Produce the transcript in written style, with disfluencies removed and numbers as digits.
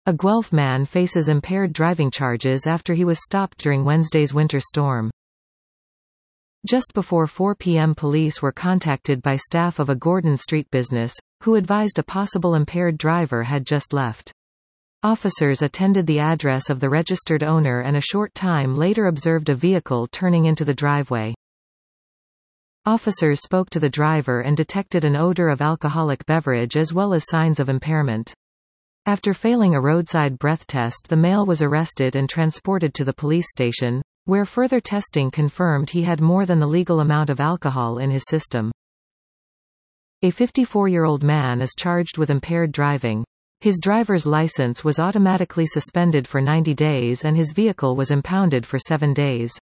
A Guelph man faces impaired driving charges after he was stopped during Wednesday's winter storm. Just before 4 p.m. police were contacted by staff of a Gordon Street business, who advised a possible impaired driver had just left. Officers attended the address of the registered owner and a short time later observed a vehicle turning into the driveway. Officers spoke to the driver and detected an odor of alcoholic beverage as well as signs of impairment. After failing a roadside breath test, the male was arrested and transported to the police station, where further testing confirmed he had more than the legal amount of alcohol in his system. A 54-year-old man is charged with impaired driving. His driver's license was automatically suspended for 90 days and his vehicle was impounded for 7 days.